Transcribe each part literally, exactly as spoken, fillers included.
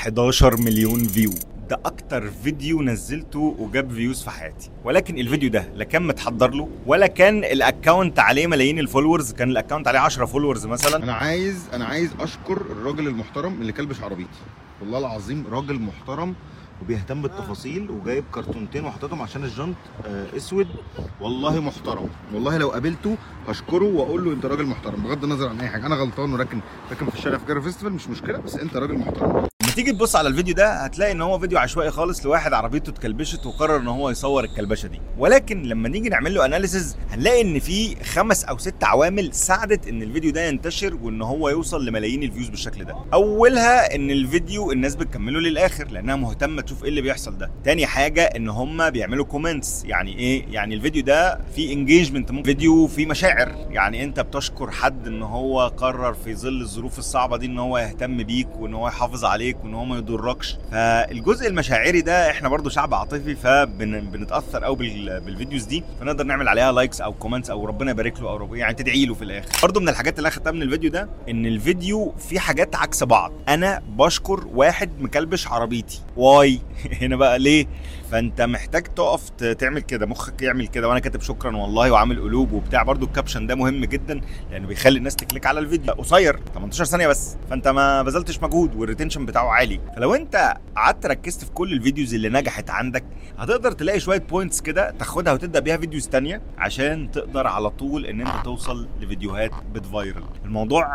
حداشر مليون فيو. ده اكتر فيديو نزلته وجاب فيوز في حياتي، ولكن الفيديو ده لا كان متحضر له ولا كان الاكونت عليه ملايين الفولورز. كان الاكونت عليه عشرة فولورز مثلا. انا عايز انا عايز اشكر الراجل المحترم اللي كلبش عربيتي، والله العظيم راجل محترم وبيهتم بالتفاصيل، وجايب كرتونتين وحطيتهم عشان الجنط آه اسود. والله محترم، والله لو قابلته هشكره واقول له انت راجل محترم بغض النظر عن اي حاجه. انا غلطان وراكن راكن في الشارع في كايرو فيستيفال، مش مشكله، بس انت راجل محترم. لما تيجي تبص على الفيديو ده هتلاقي ان هو فيديو عشوائي خالص لواحد عربيته اتكلبشت وقرر ان هو يصور الكلبشه دي، ولكن لما نيجي نعمل له اناليسز هنلاقي ان في خمس او ست عوامل ساعدت ان الفيديو ده ينتشر وان هو يوصل لملايين الفيوز بالشكل ده. اولها ان الفيديو الناس بتكمله للاخر لانها مهتمه تشوف ايه اللي بيحصل ده. تاني حاجه ان هم بيعملوا كومنتس. يعني ايه؟ يعني الفيديو ده فيه انجيجمنت، فيديو فيه مشاعر، يعني انت بتشكر حد ان هو قرر في ظل الظروف الصعبه دي ان هو يهتم بيك وان هو يحافظ عليك وان هو ما يضركش. فالجزء المشاعري ده احنا برضو شعب عاطفي فبنتاثر قوي بالفيديوز دي، فنقدر نعمل عليها لايكس او كومنتس او ربنا يبارك له او رب... يعني تدعي له في الاخر. برضو من الحاجات اللي اخدتها من الفيديو ده ان الفيديو فيه حاجات عكس بعض. انا بشكر واحد مكلبش عربيتي، واي هنا بقى ليه؟ فانت محتاج تقف تعمل كده، مخك يعمل كده، وانا كاتب شكرا والله وعامل قلوب وبتاع. برضو الكابشن ده مهم جدا لانه بيخلي الناس تكليك على الفيديو. قصير تمنتاشر ثانيه بس، فانت ما بذلتش مجهود والريتنشن بتاعه عالي. فلو انت قعدت ركزت في كل الفيديوز اللي نجحت عندك هتقدر تلاقي شويه بوينتس كده تاخدها وتبدا بيها فيديوز تانية عشان تقدر على طول ان انت توصل لفيديوهات بتفايرل. الموضوع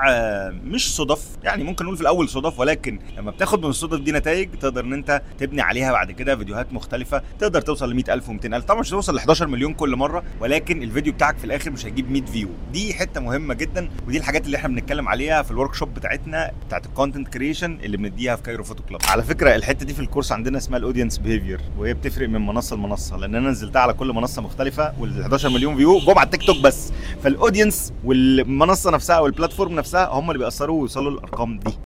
مش صدف، يعني ممكن نقول في الاول صدف، ولكن لما بتاخد من الصدف دي نتائج تقدر ان انت تبني عليها بعد كده فيديوهات مختلفه، تقدر توصل ل مية ألف ومئتين ألف. طبعا مش هتوصل ل حداشر مليون كل مره، ولكن الفيديو بتاعك في الاخر مش هيجيب مية فيو. دي حته مهمه جدا، ودي الحاجات اللي احنا بنتكلم عليها في الورك شوب بتاعتنا بتاعت الكونتنت كريشن اللي بنديها في كايرو فوتو كلاب. على فكره الحته دي في الكورس عندنا اسمها الاودينس بيهيفير، وهي بتفرق من منصه لمنصه، لان انا نزلتها على كل منصه مختلفه، وال حداشر مليون فيو جم على التيك توك بس. فالاودينس والمنصه نفسها والبلاتفورم نفسها هم اللي بيأثروا ويوصلوا للارقام دي.